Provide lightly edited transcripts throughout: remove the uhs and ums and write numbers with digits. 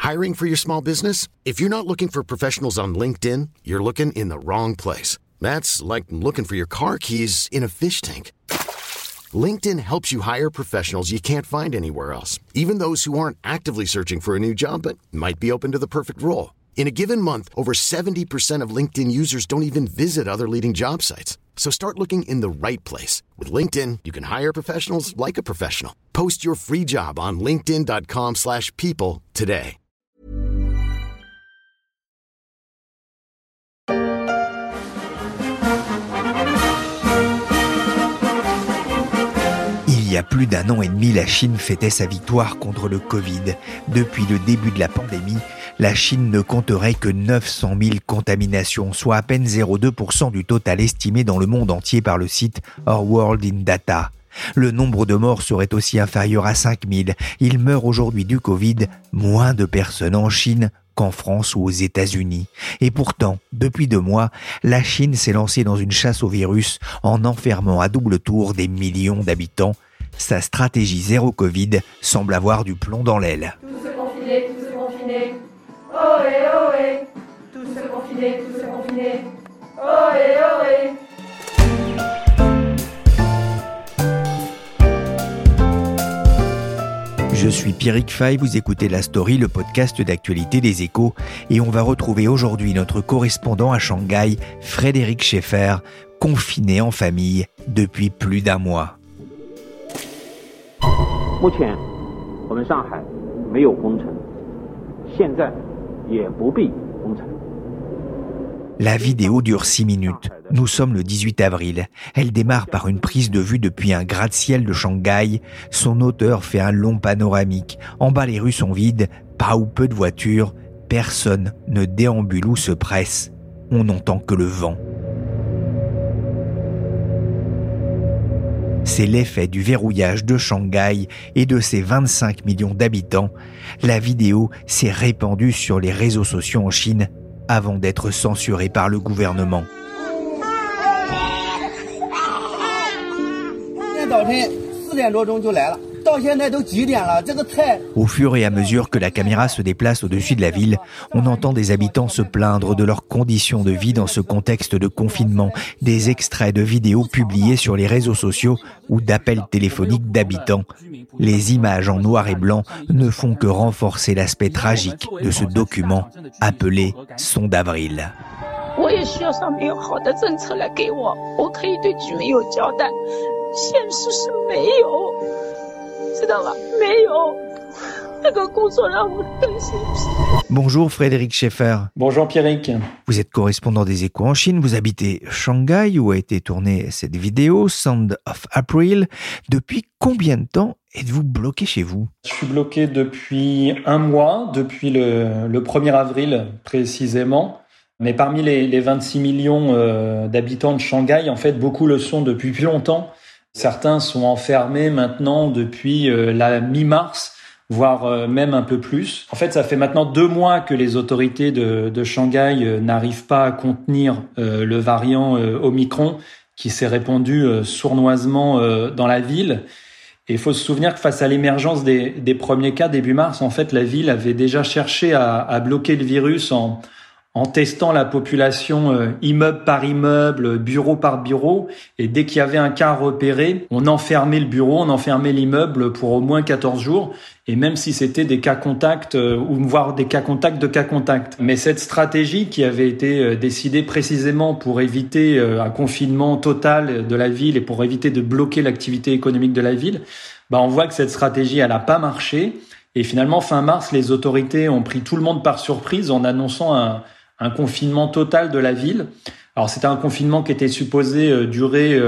Hiring for your small business? If you're not looking for professionals on LinkedIn, you're looking in the wrong place. That's like looking for your car keys in a fish tank. LinkedIn helps you hire professionals you can't find anywhere else, even those who aren't actively searching for a new job but might be open to the perfect role. In a given month, over 70% of LinkedIn users don't even visit other leading job sites. So start looking in the right place. With LinkedIn, you can hire professionals like a professional. Post your free job on linkedin.com/people today. Il y a plus d'1 an et demi, la Chine fêtait sa victoire contre le Covid. Depuis le début de la pandémie, la Chine ne compterait que 900 000 contaminations, soit à peine 0,2% du total estimé dans le monde entier par le site Our World in Data. Le nombre de morts serait aussi inférieur à 5 000. Il meurt aujourd'hui du Covid moins de personnes en Chine qu'en France ou aux États-Unis. Et pourtant, depuis 2 mois, la Chine s'est lancée dans une chasse au virus en enfermant à double tour des millions d'habitants. Sa stratégie zéro Covid semble avoir du plomb dans l'aile. Tous se confiner, tous se confiner. Ohé, ohé. Tous se confiner, tous se confiner. Ohé, ohé. Je suis Pierrick Fay, vous écoutez La Story, le podcast d'actualité des Échos, et on va retrouver aujourd'hui notre correspondant à Shanghai, Frédéric Schaeffer, confiné en famille depuis plus d'1 mois. 目前我们上海没有封城，现在也不必封城。 La vidéo dure 6 minutes. Nous sommes le 18 avril. Elle démarre par une prise de vue depuis un gratte-ciel de Shanghai. Son auteur fait un long panoramique. En bas, les rues sont vides, pas ou peu de voitures. Personne ne déambule ou se presse. On n'entend que le vent. C'est l'effet du verrouillage de Shanghai et de ses 25 millions d'habitants. La vidéo s'est répandue sur les réseaux sociaux en Chine avant d'être censurée par le gouvernement. Au fur et à mesure que la caméra se déplace au-dessus de la ville, on entend des habitants se plaindre de leurs conditions de vie dans ce contexte de confinement, des extraits de vidéos publiés sur les réseaux sociaux ou d'appels téléphoniques d'habitants. Les images en noir et blanc ne font que renforcer l'aspect tragique de ce document appelé Son d'avril. 我也需要上面有好的政策来给我，我可以对居民有交代。现实是没有，知道吧？没有，那个工作让我更心疲。 Bonjour Frédéric Schaeffer. Bonjour Pierrick. Vous êtes correspondant des Échos en Chine, vous habitez Shanghai où a été tournée cette vidéo, Sound of April. Depuis combien de temps êtes-vous bloqué chez vous ? Je suis bloqué depuis 1 mois, depuis le 1er avril précisément. Mais parmi les 26 millions d'habitants de Shanghai, en fait, beaucoup le sont depuis plus longtemps. Certains sont enfermés maintenant depuis la mi-mars, voire même un peu plus. En fait, ça fait maintenant 2 mois que les autorités de Shanghai n'arrivent pas à contenir le variant Omicron qui s'est répandu sournoisement dans la ville. Et il faut se souvenir que face à l'émergence des premiers cas début mars, en fait, la ville avait déjà cherché à bloquer le virus en testant la population immeuble par immeuble, bureau par bureau. Et dès qu'il y avait un cas repéré, on enfermait le bureau, on enfermait l'immeuble pour au moins 14 jours. Et même si c'était des cas contacts, ou voire des cas contacts de cas contacts. Mais cette stratégie qui avait été décidée précisément pour éviter un confinement total de la ville et pour éviter de bloquer l'activité économique de la ville, on voit que cette stratégie, elle n'a pas marché. Et finalement, fin mars, les autorités ont pris tout le monde par surprise en annonçant un confinement total de la ville. Alors, c'était un confinement qui était supposé durer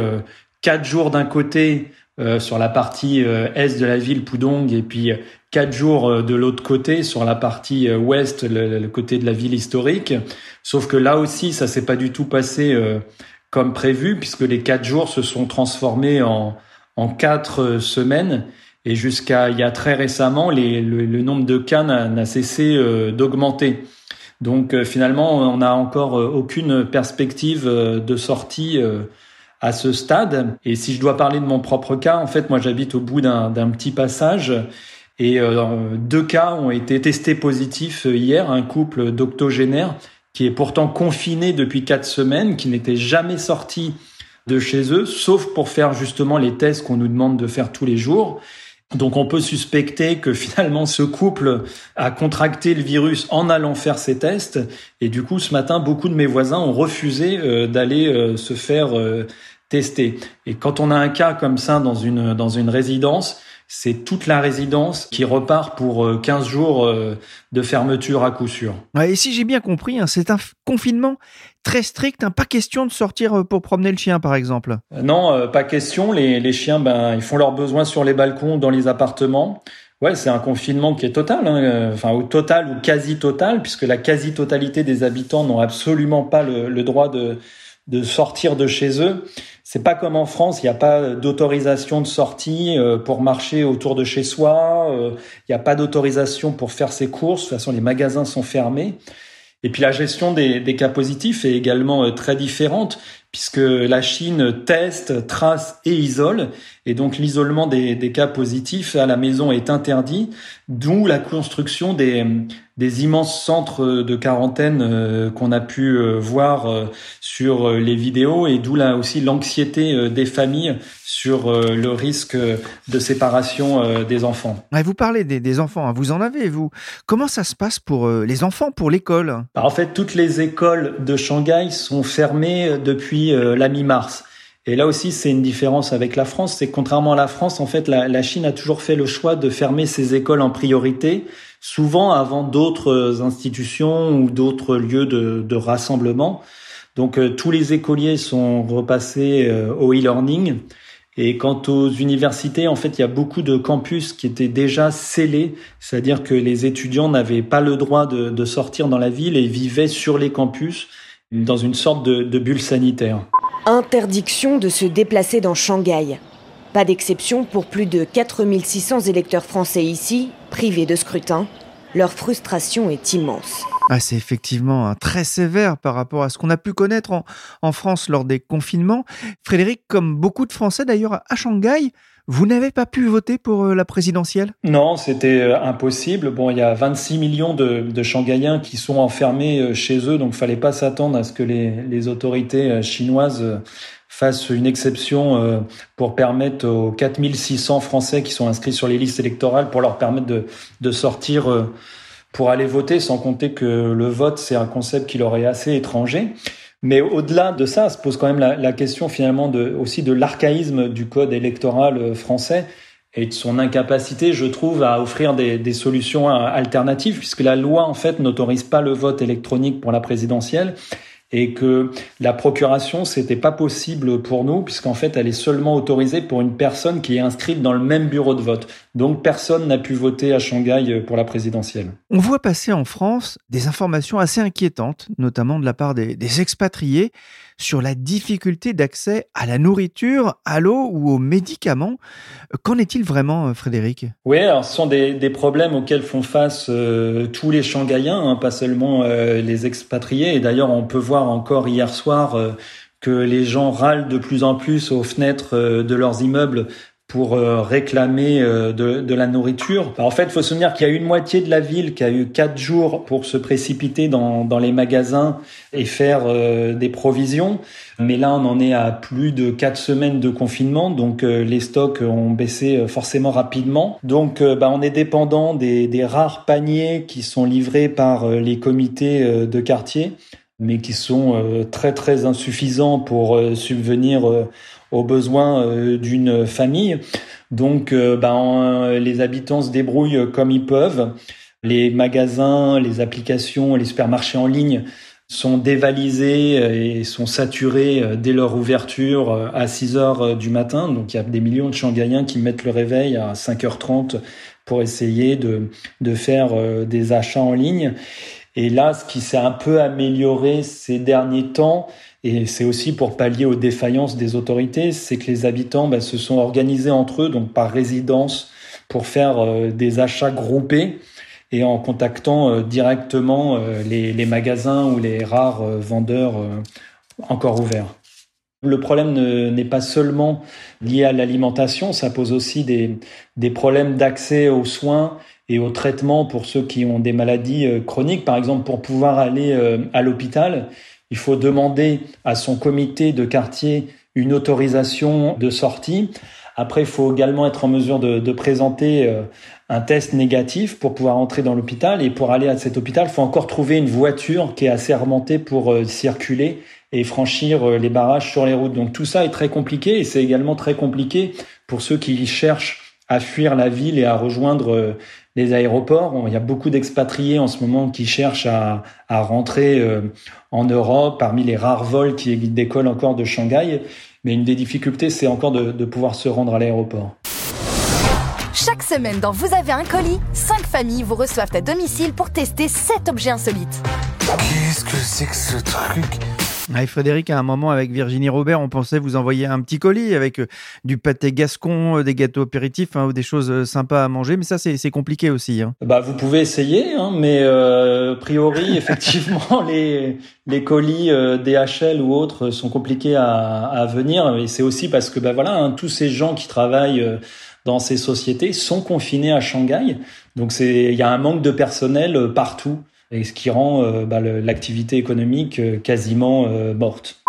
4 jours d'un côté sur la partie est de la ville, Pudong, et puis 4 jours de l'autre côté sur la partie ouest, le côté de la ville historique. Sauf que là aussi, ça s'est pas du tout passé comme prévu, puisque les 4 jours se sont transformés en 4 semaines. Et jusqu'à il y a très récemment, le nombre de cas n'a cessé d'augmenter. Donc finalement, on n'a encore aucune perspective de sortie à ce stade. Et si je dois parler de mon propre cas, en fait, moi j'habite au bout d'un petit passage Et 2 cas ont été testés positifs hier, un couple d'octogénaires qui est pourtant confiné depuis 4 semaines, qui n'était jamais sorti de chez eux, sauf pour faire justement les tests qu'on nous demande de faire tous les jours. Donc on peut suspecter que finalement ce couple a contracté le virus en allant faire ces tests. Et du coup, ce matin, beaucoup de mes voisins ont refusé d'aller se faire tester. Et quand on a un cas comme ça dans une résidence, c'est toute la résidence qui repart pour 15 jours de fermeture à coup sûr. Ouais, et si j'ai bien compris, c'est un confinement très strict, pas question de sortir pour promener le chien par exemple. Non, pas question. Les chiens, ils font leurs besoins sur les balcons, dans les appartements. Ouais, c'est un confinement qui est total, au total ou quasi total, puisque la quasi-totalité des habitants n'ont absolument pas le droit de sortir de chez eux. C'est pas comme en France, il n'y a pas d'autorisation de sortie pour marcher autour de chez soi, il n'y a pas d'autorisation pour faire ses courses, de toute façon les magasins sont fermés. Et puis la gestion des cas positifs est également très différente, puisque la Chine teste, trace et isole, et donc l'isolement des cas positifs à la maison est interdit, d'où la construction des immenses centres de quarantaine qu'on a pu voir sur les vidéos, et d'où là aussi l'anxiété des familles sur le risque de séparation des enfants. Ouais, vous parlez des enfants, vous en avez, vous. Comment ça se passe pour les enfants, pour l'école ? En fait, toutes les écoles de Shanghai sont fermées depuis la mi-mars. Et là aussi, c'est une différence avec la France. C'est que contrairement à la France, en fait, la Chine a toujours fait le choix de fermer ses écoles en priorité, souvent avant d'autres institutions ou d'autres lieux de rassemblement. Donc, tous les écoliers sont repassés au e-learning. Et quant aux universités, en fait, il y a beaucoup de campus qui étaient déjà scellés, c'est-à-dire que les étudiants n'avaient pas le droit de sortir dans la ville et vivaient sur les campus dans une sorte de bulle sanitaire. Interdiction de se déplacer dans Shanghai. Pas d'exception pour plus de 4600 électeurs français ici, privés de scrutin. Leur frustration est immense. C'est effectivement très sévère par rapport à ce qu'on a pu connaître en France lors des confinements. Frédéric, comme beaucoup de Français d'ailleurs à Shanghai, vous n'avez pas pu voter pour la présidentielle ? Non, c'était impossible. Bon, il y a 26 millions de Shanghaïens qui sont enfermés chez eux, donc il fallait pas s'attendre à ce que les autorités chinoises fassent une exception pour permettre aux 4600 Français qui sont inscrits sur les listes électorales, pour leur permettre de sortir pour aller voter, sans compter que le vote, c'est un concept qui leur est assez étranger. Mais au-delà de ça, se pose quand même la question finalement aussi de l'archaïsme du code électoral français et de son incapacité, je trouve, à offrir des solutions alternatives, puisque la loi, en fait, n'autorise pas le vote électronique pour la présidentielle, et que la procuration, c'était pas possible pour nous, puisqu'en fait, elle est seulement autorisée pour une personne qui est inscrite dans le même bureau de vote. Donc, personne n'a pu voter à Shanghai pour la présidentielle. On voit passer en France des informations assez inquiétantes, notamment de la part des expatriés, sur la difficulté d'accès à la nourriture, à l'eau ou aux médicaments. Qu'en est-il vraiment, Frédéric ? Oui, alors ce sont des problèmes auxquels font face tous les Shanghaïens, pas seulement les expatriés. Et d'ailleurs, on peut voir encore hier soir que les gens râlent de plus en plus aux fenêtres de leurs immeubles pour réclamer de la nourriture. Alors, en fait, il faut se souvenir qu'il y a une moitié de la ville qui a eu 4 jours pour se précipiter dans les magasins et faire des provisions. Mais là, on en est à plus de 4 semaines de confinement, donc les stocks ont baissé forcément rapidement. Donc, on est dépendant des rares paniers qui sont livrés par les comités de quartier, mais qui sont très très insuffisants pour subvenir aux besoins d'une famille. Donc, les habitants se débrouillent comme ils peuvent. Les magasins, les applications, les supermarchés en ligne sont dévalisés et sont saturés dès leur ouverture à 6 heures du matin. Donc, il y a des millions de Shanghaïens qui mettent le réveil à 5h30 pour essayer de faire des achats en ligne. Et là, ce qui s'est un peu amélioré ces derniers temps, et c'est aussi pour pallier aux défaillances des autorités, c'est que les habitants se sont organisés entre eux, donc par résidence, pour faire des achats groupés et en contactant directement les magasins ou les rares vendeurs encore ouverts. Le problème n'est pas seulement lié à l'alimentation, ça pose aussi des problèmes d'accès aux soins et aux traitements pour ceux qui ont des maladies chroniques. Par exemple, pour pouvoir aller à l'hôpital, il faut demander à son comité de quartier une autorisation de sortie. Après, il faut également être en mesure de présenter un test négatif pour pouvoir entrer dans l'hôpital. Et pour aller à cet hôpital, il faut encore trouver une voiture qui est assermentée pour circuler et franchir les barrages sur les routes. Donc tout ça est très compliqué et c'est également très compliqué pour ceux qui cherchent à fuir la ville et à rejoindre les aéroports. Il y a beaucoup d'expatriés en ce moment qui cherchent à rentrer en Europe, parmi les rares vols qui décollent encore de Shanghai. Mais une des difficultés, c'est encore de pouvoir se rendre à l'aéroport. Chaque semaine dans Vous avez un colis, 5 familles vous reçoivent à domicile pour tester 7 objets insolites. Qu'est-ce que c'est que ce truc ? Et Frédéric, à un moment avec Virginie Robert, on pensait vous envoyer un petit colis avec du pâté gascon, des gâteaux apéritifs ou des choses sympas à manger, mais ça c'est compliqué aussi. Vous pouvez essayer, mais a priori effectivement les colis DHL ou autres sont compliqués à venir, et c'est aussi parce que tous ces gens qui travaillent dans ces sociétés sont confinés à Shanghai, donc il y a un manque de personnel partout. Et ce qui rend l'activité économique quasiment morte.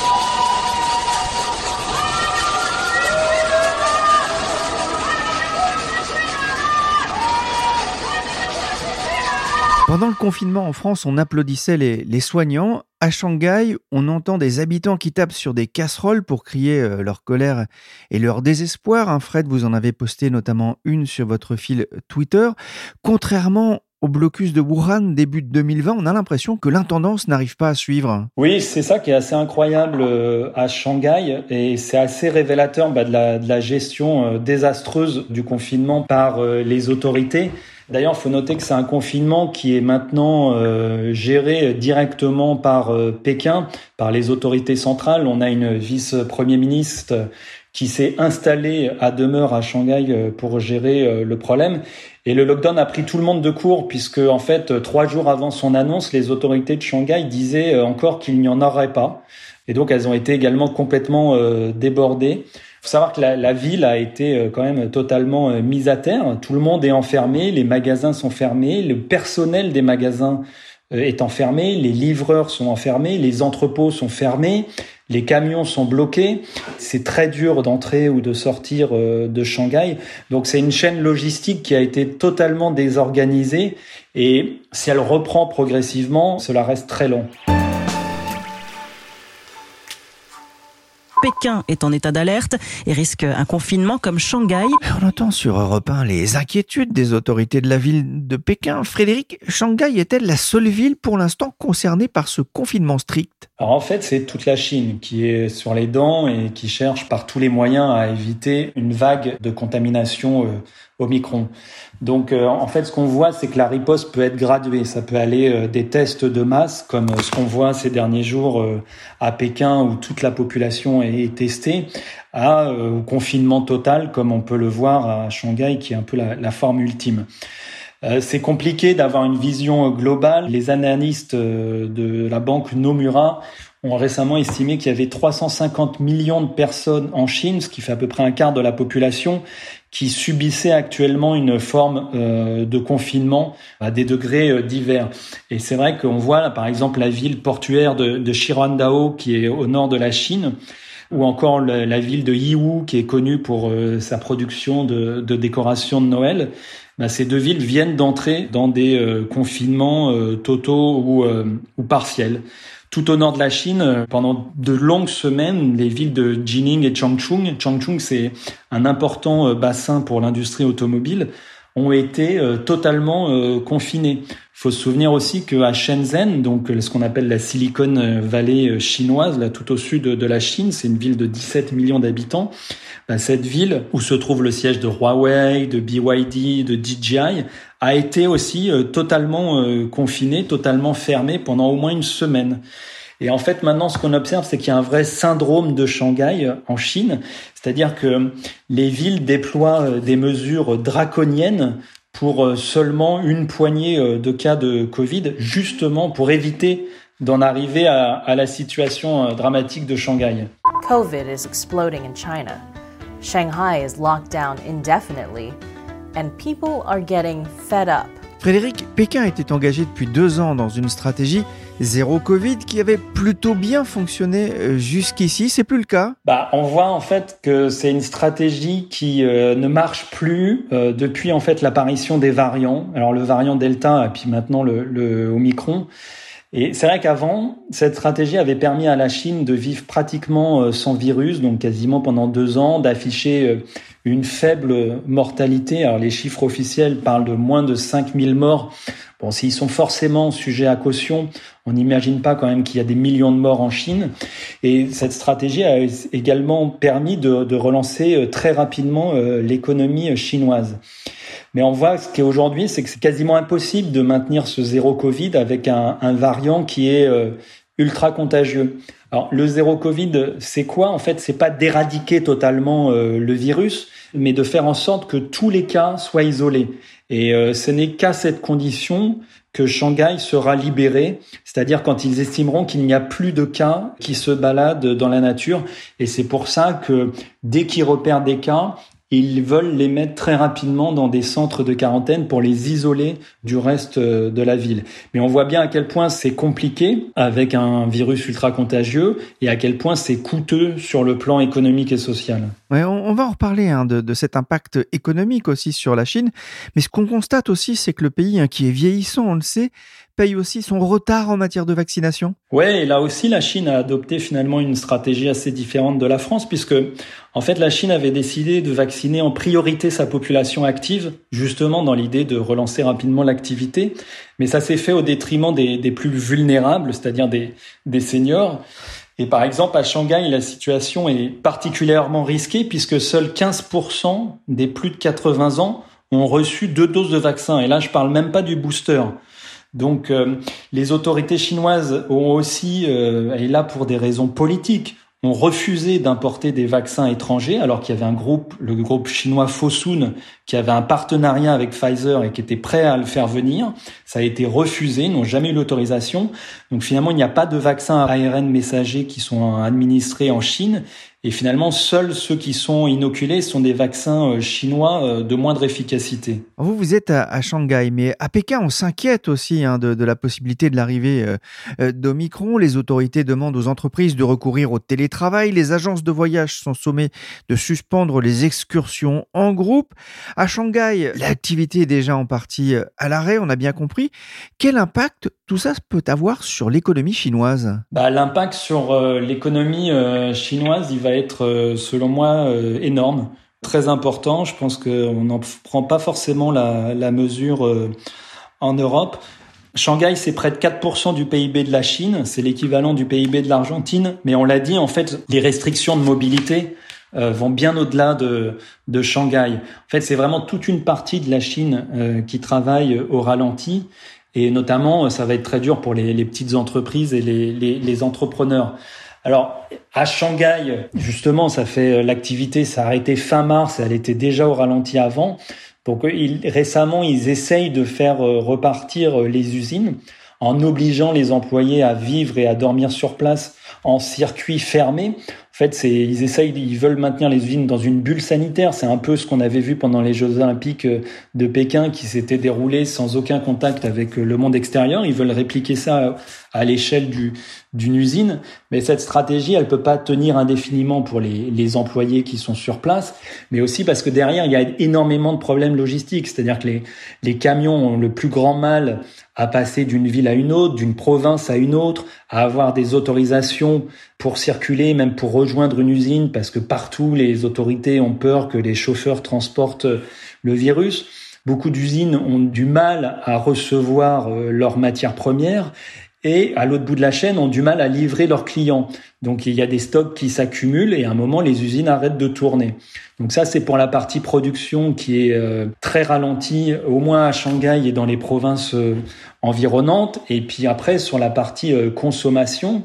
Pendant le confinement en France, on applaudissait les soignants. À Shanghai, on entend des habitants qui tapent sur des casseroles pour crier leur colère et leur désespoir. Fred, vous en avez posté notamment une sur votre fil Twitter. Contrairement au blocus de Wuhan début de 2020, on a l'impression que l'intendance n'arrive pas à suivre. Oui, c'est ça qui est assez incroyable à Shanghai et c'est assez révélateur de la gestion désastreuse du confinement par les autorités. D'ailleurs, il faut noter que c'est un confinement qui est maintenant géré directement par Pékin, par les autorités centrales. On a une vice-premier ministre qui s'est installée à demeure à Shanghai pour gérer le problème. Et le lockdown a pris tout le monde de court puisque, en fait, 3 jours avant son annonce, les autorités de Shanghai disaient encore qu'il n'y en aurait pas. Et donc, elles ont été également complètement débordées. Il faut savoir que la ville a été quand même totalement mise à terre. Tout le monde est enfermé, les magasins sont fermés, le personnel des magasins est enfermé, les livreurs sont enfermés, les entrepôts sont fermés, les camions sont bloqués. C'est très dur d'entrer ou de sortir de Shanghai. Donc c'est une chaîne logistique qui a été totalement désorganisée et si elle reprend progressivement, cela reste très long. Pékin est en état d'alerte et risque un confinement comme Shanghai. On entend sur Europe 1 les inquiétudes des autorités de la ville de Pékin. Frédéric, Shanghai est-elle la seule ville pour l'instant concernée par ce confinement strict ? Alors en fait, c'est toute la Chine qui est sur les dents et qui cherche par tous les moyens à éviter une vague de contamination Omicron. Donc en fait, ce qu'on voit, c'est que la riposte peut être graduée. Ça peut aller des tests de masse, comme ce qu'on voit ces derniers jours à Pékin, où toute la population est testée, au confinement total, comme on peut le voir à Shanghai, qui est un peu la forme ultime. C'est compliqué d'avoir une vision globale. Les analystes de la banque Nomura ont récemment estimé qu'il y avait 350 millions de personnes en Chine, ce qui fait à peu près un quart de la population, qui subissaient actuellement une forme de confinement à des degrés divers. Et c'est vrai qu'on voit là, par exemple, la ville portuaire de Qirandao, qui est au nord de la Chine, ou encore la ville de Yiwu, qui est connue pour sa production de décorations de Noël. Ces 2 villes viennent d'entrer dans des confinements totaux ou partiels. Tout au nord de la Chine, pendant de longues semaines, les villes de Jining et Changchun, c'est un important bassin pour l'industrie automobile, ont été totalement confinées. Il faut se souvenir aussi qu'à Shenzhen, donc ce qu'on appelle la Silicon Valley chinoise, là tout au sud de la Chine, c'est une ville de 17 millions d'habitants. Cette ville, où se trouve le siège de Huawei, de BYD, de DJI, a été aussi totalement confinée, totalement fermée pendant au moins une semaine. Et en fait, maintenant, ce qu'on observe, c'est qu'il y a un vrai syndrome de Shanghai en Chine, c'est-à-dire que les villes déploient des mesures draconiennes pour seulement une poignée de cas de Covid, justement pour éviter d'en arriver à la situation dramatique de Shanghai. COVID is exploding in China. Shanghai is locked down indefinitely, and people are getting fed up. Frédéric, Pékin était engagé depuis 2 ans dans une stratégie zéro Covid qui avait plutôt bien fonctionné jusqu'ici. C'est plus le cas? On voit en fait que c'est une stratégie qui ne marche plus depuis en fait l'apparition des variants. Alors le variant Delta et puis maintenant le Omicron. Et c'est vrai qu'avant, cette stratégie avait permis à la Chine de vivre pratiquement sans virus, donc quasiment pendant 2 ans, d'afficher une faible mortalité. Alors les chiffres officiels parlent de moins de 5000 morts. Bon, s'ils sont forcément sujets à caution, on n'imagine pas quand même qu'il y a des millions de morts en Chine. Et cette stratégie a également permis de relancer très rapidement l'économie chinoise. Mais on voit ce qu'aujourd'hui, c'est que c'est quasiment impossible de maintenir ce zéro Covid avec un variant qui est ultra contagieux. Alors, le zéro Covid, c'est quoi? En fait, c'est pas d'éradiquer totalement le virus, mais de faire en sorte que tous les cas soient isolés. Et ce n'est qu'à cette condition que Shanghai sera libéré, c'est-à-dire quand ils estimeront qu'il n'y a plus de cas qui se baladent dans la nature. Et c'est pour ça que dès qu'ils repèrent des cas, ils veulent les mettre très rapidement dans des centres de quarantaine pour les isoler du reste de la ville. Mais on voit bien à quel point c'est compliqué avec un virus ultra contagieux et à quel point c'est coûteux sur le plan économique et social. Ouais, on va en reparler de cet impact économique aussi sur la Chine. Mais ce qu'on constate aussi, c'est que le pays qui est vieillissant, on le sait, paye aussi son retard en matière de vaccination. Ouais, et là aussi, la Chine a adopté finalement une stratégie assez différente de la France, puisque en fait, la Chine avait décidé de vacciner en priorité sa population active, justement dans l'idée de relancer rapidement l'activité. Mais ça s'est fait au détriment des plus vulnérables, c'est-à-dire des seniors. Et par exemple, à Shanghai, la situation est particulièrement risquée, puisque seuls 15% des plus de 80 ans ont reçu 2 doses de vaccin. Et là, je parle même pas du booster. Donc, les autorités chinoises ont aussi, et là pour des raisons politiques, ont refusé d'importer des vaccins étrangers, alors qu'il y avait le groupe chinois Fosun, qui avait un partenariat avec Pfizer et qui était prêt à le faire venir. Ça a été refusé, ils n'ont jamais eu l'autorisation. Donc finalement, il n'y a pas de vaccins à ARN messager qui sont administrés en Chine. Et finalement, seuls ceux qui sont inoculés sont des vaccins chinois de moindre efficacité. Vous êtes à Shanghai, mais à Pékin, on s'inquiète aussi de la possibilité de l'arrivée d'Omicron. Les autorités demandent aux entreprises de recourir au télétravail. Les agences de voyage sont sommées de suspendre les excursions en groupe. À Shanghai, l'activité est déjà en partie à l'arrêt, on a bien compris. Quel impact tout ça peut avoir sur l'économie chinoise? L'impact sur l'économie chinoise, il va être, selon moi, énorme, très important. Je pense qu'on n'en prend pas forcément la mesure en Europe. Shanghai, c'est près de 4% du PIB de la Chine, c'est l'équivalent du PIB de l'Argentine. Mais on l'a dit, en fait, les restrictions de mobilité vont bien au-delà de Shanghai. En fait, c'est vraiment toute une partie de la Chine qui travaille au ralenti. Et notamment, ça va être très dur pour les petites entreprises et les entrepreneurs. Alors, à Shanghai, justement, l'activité s'est arrêtée fin mars, elle était déjà au ralenti avant. Donc, récemment, ils essayent de faire repartir les usines en obligeant les employés à vivre et à dormir sur place en circuit fermé. En fait, ils veulent maintenir les usines dans une bulle sanitaire. C'est un peu ce qu'on avait vu pendant les Jeux Olympiques de Pékin qui s'étaient déroulés sans aucun contact avec le monde extérieur. Ils veulent répliquer ça à l'échelle d'une usine. Mais cette stratégie, elle peut pas tenir indéfiniment pour les employés qui sont sur place, mais aussi parce que derrière, il y a énormément de problèmes logistiques. C'est-à-dire que les camions ont le plus grand mal à passer d'une ville à une autre, d'une province à une autre, à avoir des autorisations pour circuler, même pour rejoindre une usine, parce que partout, les autorités ont peur que les chauffeurs transportent le virus. Beaucoup d'usines ont du mal à recevoir leurs matières premières et, à l'autre bout de la chaîne, ont du mal à livrer leurs clients. Donc, il y a des stocks qui s'accumulent et à un moment, les usines arrêtent de tourner. Donc ça, c'est pour la partie production qui est très ralentie, au moins à Shanghai et dans les provinces environnantes. Et puis après, sur la partie consommation,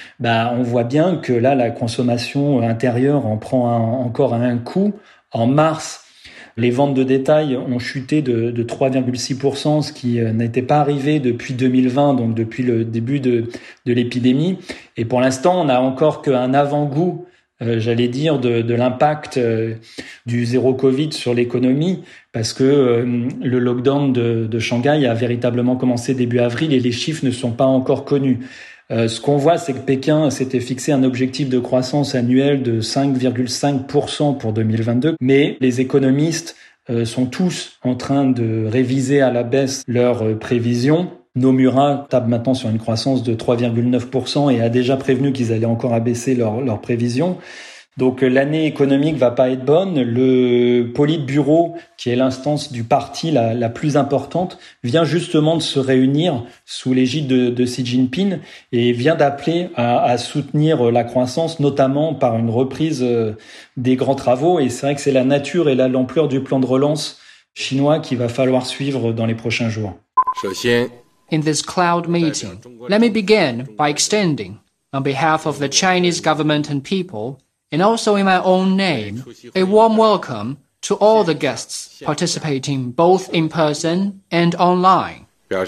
on voit bien que là, la consommation intérieure en prend encore un coup. En mars, Les ventes de détail ont chuté de 3,6%, ce qui n'était pas arrivé depuis 2020, donc depuis le début de l'épidémie. Et pour l'instant, on n'a encore qu'un avant-goût, de l'impact du zéro Covid sur l'économie, parce que le lockdown de Shanghai a véritablement commencé début avril et les chiffres ne sont pas encore connus. Ce qu'on voit, c'est que Pékin s'était fixé un objectif de croissance annuelle de 5,5% pour 2022, mais les économistes sont tous en train de réviser à la baisse leurs prévisions. Nomura table maintenant sur une croissance de 3,9% et a déjà prévenu qu'ils allaient encore abaisser leurs prévisions. Donc l'année économique va pas être bonne. Le Politburo, qui est l'instance du parti la plus importante, vient justement de se réunir sous l'égide de Xi Jinping et vient d'appeler à soutenir la croissance, notamment par une reprise des grands travaux. Et c'est vrai que c'est la nature et l'ampleur du plan de relance chinois qu'il va falloir suivre dans les prochains jours. In this cloud meeting, let me begin by extending, on behalf of the Chinese government and people, and also in my own name, a warm welcome to all the guests participating both in person and online.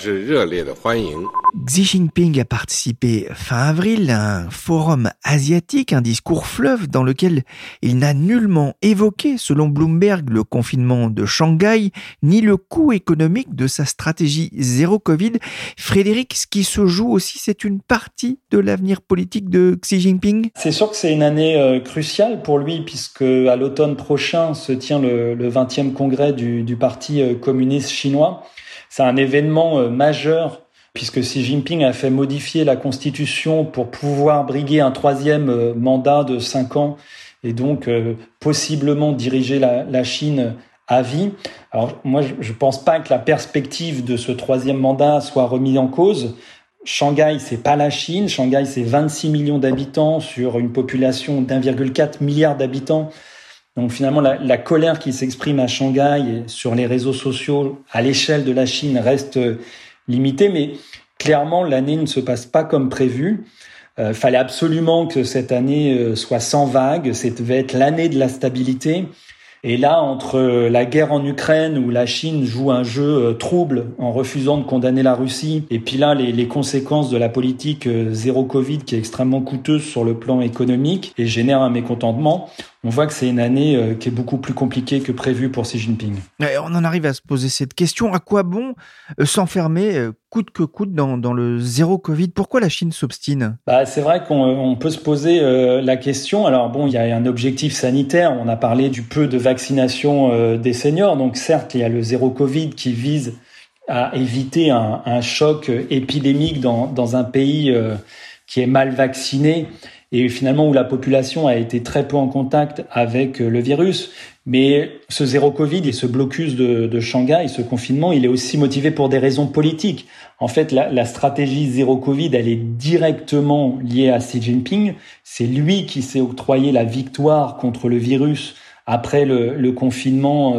Xi Jinping a participé fin avril à un forum asiatique, un discours fleuve dans lequel il n'a nullement évoqué, selon Bloomberg, le confinement de Shanghai, ni le coût économique de sa stratégie zéro Covid. Frédéric, ce qui se joue aussi, c'est une partie de l'avenir politique de Xi Jinping. C'est sûr que c'est une année cruciale pour lui, puisque à l'automne prochain se tient le 20e congrès du Parti communiste chinois. C'est un événement majeur puisque Xi Jinping a fait modifier la constitution pour pouvoir briguer un troisième mandat de 5 ans et donc possiblement diriger la Chine à vie. Alors moi, je pense pas que la perspective de ce troisième mandat soit remise en cause. Shanghai, c'est pas la Chine. Shanghai, c'est 26 millions d'habitants sur une population d'1,4 milliard d'habitants. Donc finalement, la colère qui s'exprime à Shanghai et sur les réseaux sociaux à l'échelle de la Chine reste limitée, mais clairement, l'année ne se passe pas comme prévu. Fallait absolument que cette année soit sans vague. Cette devait être l'année de la stabilité. Et là, entre la guerre en Ukraine, où la Chine joue un jeu trouble en refusant de condamner la Russie, et puis là, les conséquences de la politique zéro Covid qui est extrêmement coûteuse sur le plan économique et génère un mécontentement, on voit que c'est une année qui est beaucoup plus compliquée que prévu pour Xi Jinping. On en arrive à se poser cette question. À quoi bon s'enfermer coûte que coûte dans le zéro Covid? Pourquoi la Chine s'obstine? C'est vrai qu'on peut se poser la question. Alors bon, il y a un objectif sanitaire. On a parlé du peu de vaccination des seniors. Donc certes, il y a le zéro Covid qui vise à éviter un choc épidémique dans un pays qui est mal vacciné et finalement où la population a été très peu en contact avec le virus. Mais ce zéro Covid et ce blocus de Shanghai, ce confinement, il est aussi motivé pour des raisons politiques. En fait, la stratégie zéro Covid, elle est directement liée à Xi Jinping. C'est lui qui s'est octroyé la victoire contre le virus après le confinement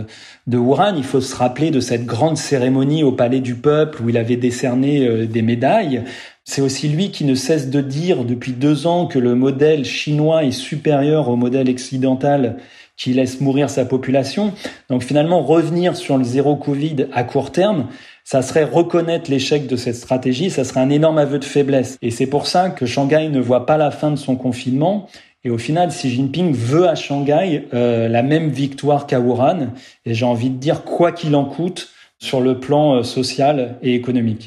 de Wuhan. Il faut se rappeler de cette grande cérémonie au Palais du Peuple où il avait décerné des médailles. C'est aussi lui qui ne cesse de dire depuis 2 ans que le modèle chinois est supérieur au modèle occidental qui laisse mourir sa population. Donc finalement, revenir sur le zéro Covid à court terme, ça serait reconnaître l'échec de cette stratégie, ça serait un énorme aveu de faiblesse. Et c'est pour ça que Shanghai ne voit pas la fin de son confinement. Et au final, Xi Jinping veut à Shanghai la même victoire qu'à Wuhan. Et j'ai envie de dire quoi qu'il en coûte sur le plan social et économique.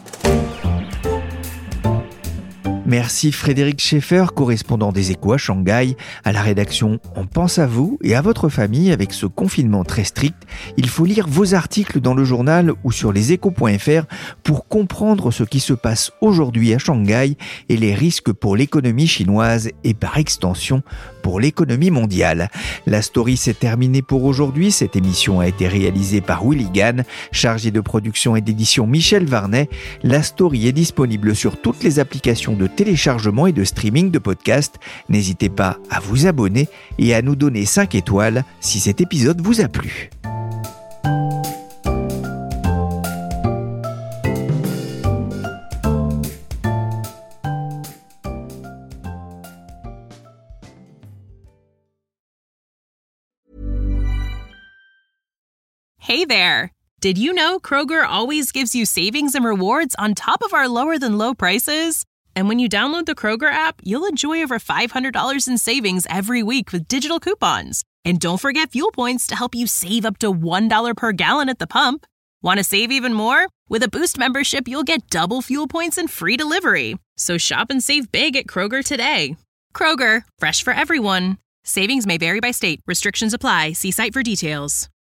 Merci Frédéric Schaeffer, correspondant des Échos à Shanghai. À la rédaction, on pense à vous et à votre famille avec ce confinement très strict. Il faut lire vos articles dans le journal ou sur leséchos.fr pour comprendre ce qui se passe aujourd'hui à Shanghai et les risques pour l'économie chinoise et par extension pour l'économie mondiale. La story s'est terminée pour aujourd'hui. Cette émission a été réalisée par Willy Gann, chargé de production et d'édition Michel Varnet. La story est disponible sur toutes les applications de téléchargement et de streaming de podcasts. N'hésitez pas à vous abonner et à nous donner 5 étoiles si cet épisode vous a plu. Hey there! Did you know Kroger always gives you savings and rewards on top of our lower-than-low prices? And when you download the Kroger app, you'll enjoy over $500 in savings every week with digital coupons. And don't forget fuel points to help you save up to $1 per gallon at the pump. Want to save even more? With a Boost membership, you'll get double fuel points and free delivery. So shop and save big at Kroger today. Kroger, fresh for everyone. Savings may vary by state. Restrictions apply. See site for details.